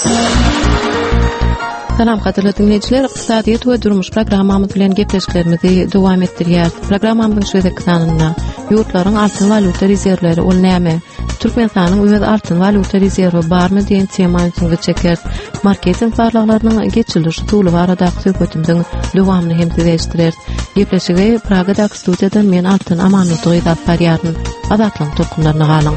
Salam qadirli dinleyijiler, iqtisadiyet we durmuş programmamyz bilen gepleşiklerimizi dowam etdirýär. Programmamyzyň şu ekranynda ýurtlaryň altyn valuta rezerwleri ol näme? Türkmenistanyň öz altyn valuta rezerwi barmy diýen temaýyny çeker. Marketing barlaklarynyň geçilişi tuğlu barada söhbetimiziň dowamyny hem diýerler. Gepleşigi Pragada studiýadan men altyn amanyty ýa-da barýaryn azatlyň tokunlaryna galyň.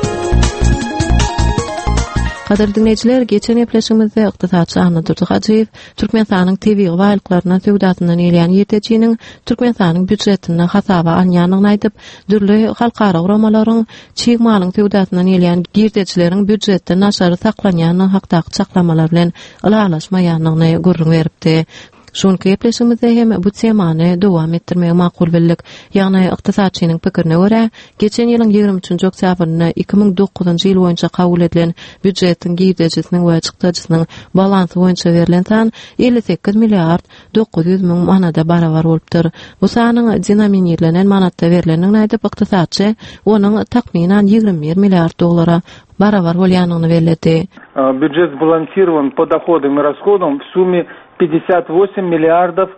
Qadirli dinleyijiler, geçen epleşigimizde ykdysaçy Ahmet Durduhajiýew Türkmenistanyň tebii baýlyklaryna söwdasyndan elýän ýetejiniň Türkmenistanyň büdjetine hasaba alýanyny aýdyp, dürli halkara uramalaryň çyýmalyň söwdasyndan elýän girdeçileriň büdjetde naşary saklanýany hakdaky çaklamalar bilen alalaşmaýanyny görüň beripdi. Şonky epleşigimizde hem bu temany dowam etdirmek makul bildik. Ýagny ykdysaçynyň pikirine görä, geçen ýylyň 23-nji oktýabryna 2009-njy ýyl boýunça kabul edilen büdjetiň girdejisiniň we çykdyjysynyň balansy boýunça berilen san 58 milliard 900 000 manada barabar bolupdyr. Bu sanyň denominirlenen manatda berilenini aýdyp ykdysaçy onuň takminan 21 milliard dollara barabar bolýanyny bellädi. Бюджет сбалансирован по доходам и расходам в сумме 58 миллиардов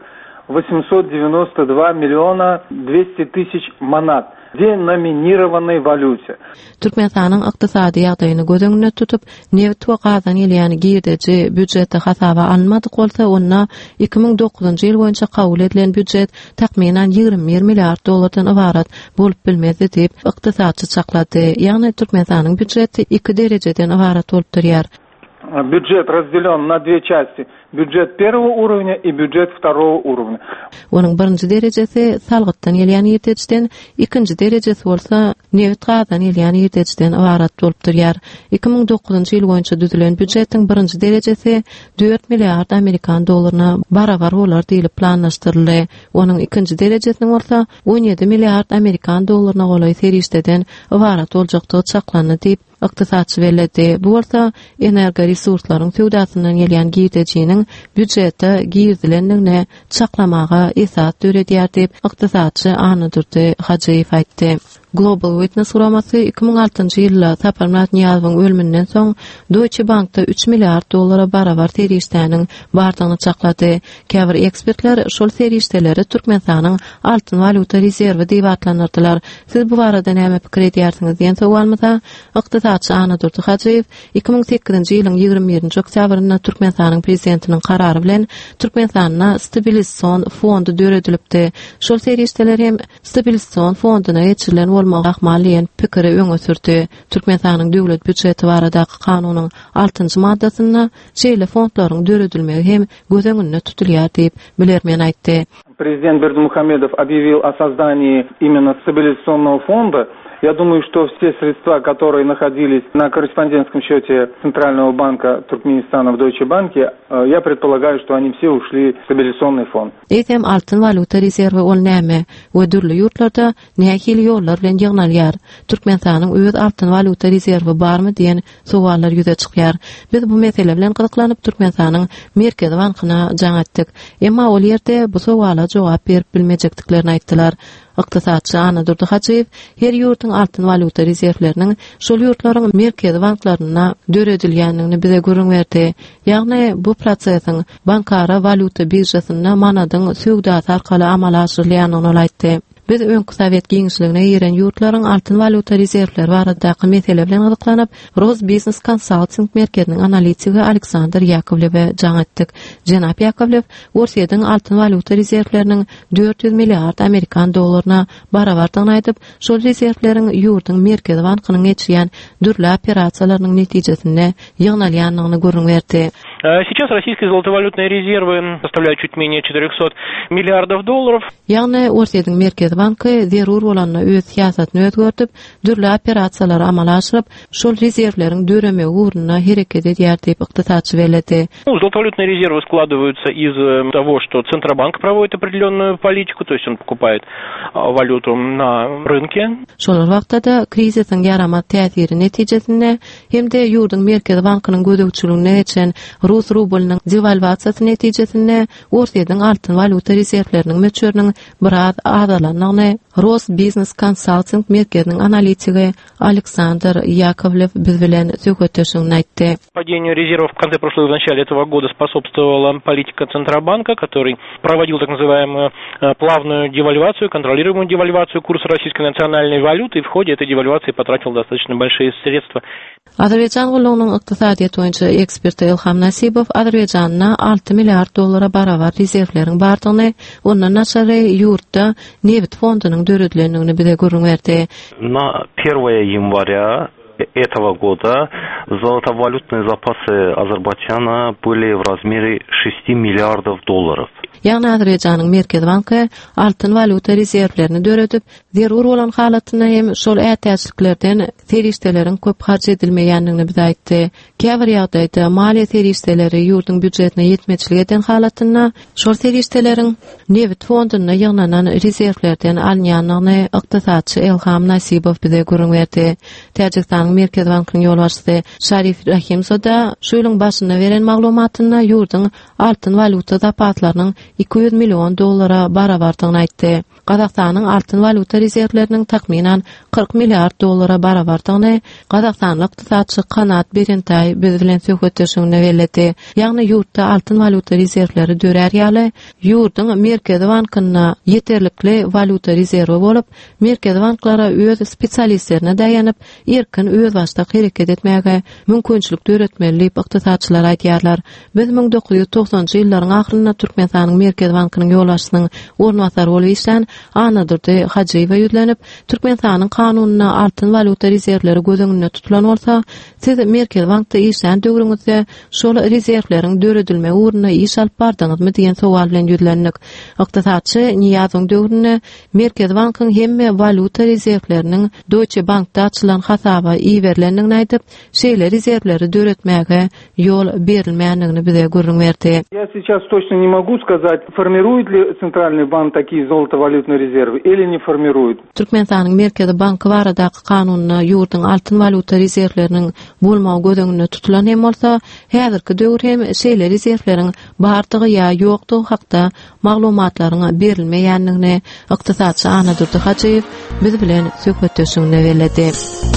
892 миллиона 200 тысяч манат в деноминированной валюте. Türkmenistanyň ykdysady ýagdaýyny gözüňde tutup, neft we gazdan elýän girdeji büdjetde hasaba alınmadyk bolsa, onda 2009-njy ýyl boýunça kabul edilen büdjet takminan 21 milliard dollardan ibarat bolup bilmezdi diýip ykdysaçy çaklady. Ýagny Türkmenistanyň büdjeti 2 derejeden ibarat bolup durýar. Бюджет разделен на две части. Бюджет первого уровня и бюджет второго уровня. Onun birinci derecesi salgytdan elýän ýetejden, ikinji derecesi bolsa neft gazdan elýän ýetejden ibarat bolup durýar. 2009-njy ýyl boýunça düzülen büdjetiň birinji derecesi 4 milliard Amerikan dollaryna barabar bolar diýilip planlaşdyryldy. Onuň ikinji derejesiniň bolsa 17 milliard Amerikan dollaryna golaý serişdeden ibarat boljakdygy çaklandy diýip ykdysaçy bellädi. Bu bolsa enerji resurslaryň söwdasyndan gelýän girdejiniň büdjetde girdilendigine çaklamaga esas döredýär diýip ykdysaçy Ahmet Durduhajiýew aýtdy. Global Witness uramasy 2006-njy ýylda Saparmat Niýazowyň ölümünden soň Deutsche Bankda 3 milliard dollara barabar serişdäniň bardygyny çaklady. Käbir ekspertler şol serişdeleri Türkmenistanyň altyn valuta rezerwi diýip atlanyrdylar. Siz bu barada näme pikir edýärsiňiz diýen sowalmyza ykdysaçy Ahmet Durduhajiýew 2008-nji ýylyň 21-nji oktýabryna Türkmenistanyň prezidentiniň karary bilen Türkmenistanyna stabilizasiýon fondy döredilipdi. Şol serişdeler hem stabilizasiýon fondyna geçirilen bolmagy ahmalýan pikiri öňe sürdi. Türkmenistanyň döwlet büdjeti baradaky kanunyň 6-njy maddasyna şeýle fondlaryň döredilmegi hem göz öňünde tutulýar diýip bilermen aýtdy. Президент Бердымухамедов объявил о создании именно стабилизационного фонда. Я думаю, что все средства, которые находились на корреспондентском счете Центрального банка Туркменистана в Deutsche Bank, я предполагаю, что они все ушли в стабилизационный фонд. Etem altyn valuta rezerwi ol näme? We dürli ýurtlarda nähili ýollar bilen ýygnalýar. Türkmenistanyň öz altyn valuta rezerwi barmy diýen sowallar ýüze çykýar. Biz bu mesele bilen gyzyklanyp Türkmenistanyň Merkezi bankyna jaňatdyk. Emma ol ýerde bu sowala jogap berip bilmejekdiklerini aýtdylar. Ykdysaçy Ahmet Durduhajiýew her ýurtyň altyn valuta rezerwleriniň şol ýurtlaryň merkezi banklaryna döredilýändigini bize görüň berdi. Ýagny bu prosesiň bankara valuta birjasyna manadyň söwdasy arkaly amala aşyrylýanyny aýtdy. Biz öňkü Sowet giňişligine ýeren ýurtlaryň altyn valuta rezerwleri baradaky mesele bilen gyzyklanyp, Roz Business Consulting merkeziniň analitigi Aleksandr Yakovlewe jaňatdyk. Jenap Yakovlew Russiýanyň altyn valuta rezerwleriniň 400 milliard Amerikan dollaryna barabardygyny aýdyp, şol rezerwleriň ýurtyň merkezi bankynyň geçýän dürli operasiýalarynyň netijesinde ýygnalýanyny görüň berdi. Сейчас российские золотовалютные резервы составляют чуть менее 400 миллиардов долларов. Ýagny Russiýanyň merkezi banky zerur bolanyny öz siýasatyny özgörtüp, dürli operasiýalar amala aşyryp, şol rezerwleriň döreme uğruna hereket edýär diýip ykdysaçy bellädi. Золотовалютные резервы складываются из того, что Центробанк проводит определенную политику, то есть он покупает валюту на rynке. Şol wagtda krizisiň ýarama täsiri netijesinde hem de ýurtyň merkezi bankynyň gözegçiligine geçen Rus rublynyň devalwasiýasy netijesinde ortadan altyn valuta rezerwleriniň möçüriniň biraz azalanyny Rosbusiness Consulting merkeziniň analitigi Александр Яковлев biz bilen söhbetleşigini aýtdy. Падению резервов в конце прошлого и в начале этого года способствовала политика Центробанка, который проводил так называемую плавную девальвацию, контролируемую девальвацию курса российской национальной валюты, и в ходе этой девальвации потратил достаточно большие средства. Azerbaýjan gullugynyň ykdysadyýat boýunça eksperti Ilham Nasibow Azerbaýjanyň $6 milliard barabar rezerwleriň bardygyny, ondan naşary ýurtda Nevit fondunyň döredlendigini bize görüňberdi. На 1 января этого года золотовалютные запасы Азербайджана были в размере $6 миллиардов. Ýagny Azerbaýjanyň Merkez Banky altyn valuta rezerwlerini döredip, zerur bolan halatyna hem şol ätäçliklerden serişdeleriň köp harç edilmeýändigini bize aýtdy. Käbir ýagdaýda maliýe serişdeleri ýurduň büdjetine ýetmeçlik eden halatyna şol serişdeleriň Nevit fondunyna ýygnanan rezerwlerden alınýanlygyny ykdysadçy Ilham Nasibow bize görüňberdi. Täjikistanyň Merkez Bankynyň ýolbaşçysy Şarif Rahimzoda şoýlyň başyna beren maglumatyna ýurduň altyn valuta zapatlarynyň $200 million barabardygyny aýtdy. Gazakstanyň altyn valuta rezerwleriniň takminan $40 milliard barabardygyny Gazakstanly ykdysadçy Kanat Berentay biz bilen söhbetleşigine bellädi. Ýagny ýurtda altyn valuta rezerwleri dörer ýaly ýurduň Merkez Bankyna ýeterlikli valuta rezerwi bolup, Merkez Banklara öz spesialistlerine daýanyp erkin öz başda hareket etmäge mümkinçilik döretmeli diýip ykdysadçylar aýdýarlar. Biz 1990-njy ýyllaryň ahyryna Türkmenistanyň Merkez Bankynyň ýolbaşçysynyň ornwasary bolup işlän Anadurdy Hajiýewa ýüzlenip, Türkmenistanyň kanunyna altyn valuta rezerwleri gözüňünde tutulan bolsa, siz Merkez Bankda işlän döwrüňizde şol rezerwleriň döredilme uğruna iş alyp bardyňyzmy diýen sowal bilen ýüzlendik. Ykdysadçy Niýazyň döwründe Merkez Bankyň hemme valuta rezerwleriniň Deutsche Bankda açylan hasaba iýerlendigini aýdyp, şeýle rezerwleri döretmäge ýol berilmeýändigini bize görüňberdi. Я сейчас точно не могу сказать, формирует ли Центральный банк такие золотовалютные резервы или не формирует. Türkmenistanyň Merkez Banky baradaky kanunyna ýurduň altyn valuta rezerwleriniň bolmagy gözüňde tutulan hem bolsa, häzirki döwür hem şeýle rezerwleriň bardygy ýa ýokdugy hakda maglumatlaryň berilmeýändigini ykdysadçy Anadurdy Hajiýew biz bilen söhbetleşigine bellädi.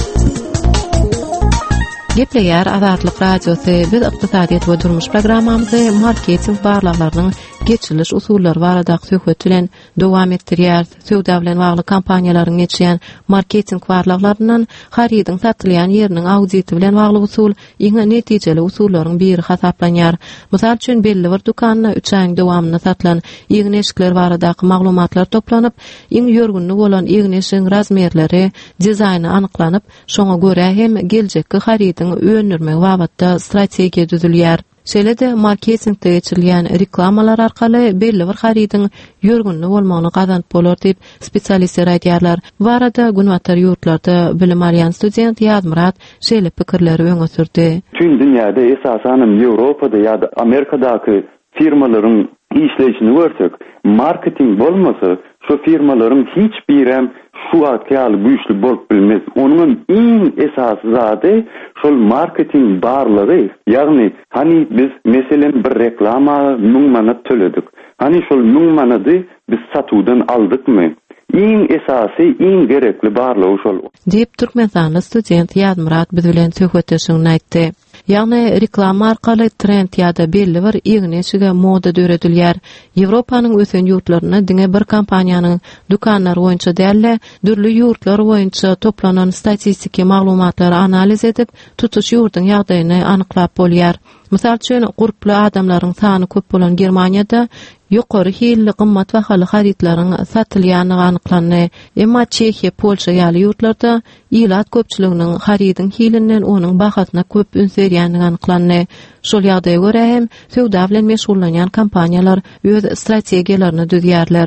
Gepleýär Azatlyk radiosy biz ykdysadyýat we durmuş programmamyzy marketing barlalarynyň geçiliş usullary baradaky söhbet bilen dowam etdirýär. Söwda bilen bagly kampaniýalaryň geçýän marketing barlalaryndan haridyň satylýan ýeriniň audity bilen bagly usul iňe netijeli usullaryň biri hasaplanýar. Mysal üçin belli bir dukanyna 3 aýyň dowamyna satylan ýegneşikler baradaky maglumatlar toplanyp, iň ýörgünli bolan ýegneşiň razmerleri, dizaýny anyklanyp, şoňa görä hem geljekki haridyň öňürmek wagtda strategiýa düzülýär. Şeýle-de marketingde geçirilýän reklamalar arkaly belli bir haridyň ýörgünli bolmagyny gazanyp bolar diýip spesialistler aýdýarlar. Bu arada günwatar ýurtlarda bilim alýan student Ýazmurat şeýle pikirleri öňe sürdi. Tüm dünýäde esasan Ýewropada ýa-da Amerikadaky firmalaryň işlejini görsek, marketing bolmasa şu firmalaryň hiç birem şu atýaly güýçli bolup bilmez. Onuň iň esasy zady şol marketing barlary. Ýagny hani biz meselen bir reklama 1000 manat töledik. Hani şol 1000 manaty biz satuwdan aldykmy? Iň esasy, iň gerekli barlygy şol. Diýip Türkmenistanyň student Ýazmurat biz bilen söhbetleşigini aýtdy. Ýagny reklama arkaly trend ýa-da belli bir ýegneşige moda döredilýär. Ýewropanyň ösen ýurtlaryna diňe bir kampaniýanyň dukanlary boýunça dälle, dürli ýurtlar boýunça toplanan statistiki maglumatlary analiz edip, tutuş ýurduň ýagdaýyny anyklap bolýar. Mysal üçin, gurply adamlaryň sany köp bolan Germaniýada ýokary hilli gymmat bahaly haritlaryň satylýanyny anyklandy. Emma Çekiýa, Polşa ýaly ýurtlarda ilat köpçüliginiň haridyň hilinden onuň bahasyna köp ünsürýänligi anyklandy. Şol ýagdaýa görä hem söwda bilen meşgullanýan kompaniýalar öz strategiýalaryny düzýärler.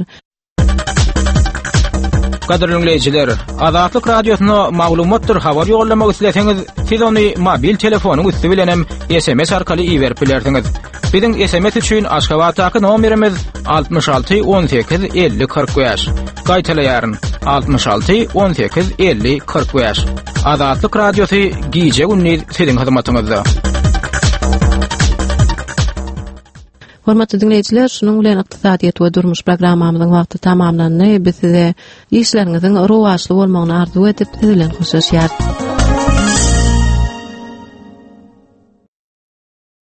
Gaderli dinleyijiler, Azatlyk radiosyna maglumatlar habar ýollamak isleseňiz, siz ony mobil telefonyň üstü bilen hem SMS arkaly iýerip bilersiňiz. Biziň SMS üçin Aşgabatdaky nomerimiz 66 18 50 45. Gaýtalaýaryn 66 18 50 45. Azatlyk radiosy giýje günni siziň hyzmatyňyzda. Hormatly dinleyijiler, şunuň bilen ykdysadyýet we durmuş programmamyzyň wagty tamamlandy. Biz size işleriňiziň rowaşly bolmagyny arzu edip sizilen hoşlaşýar.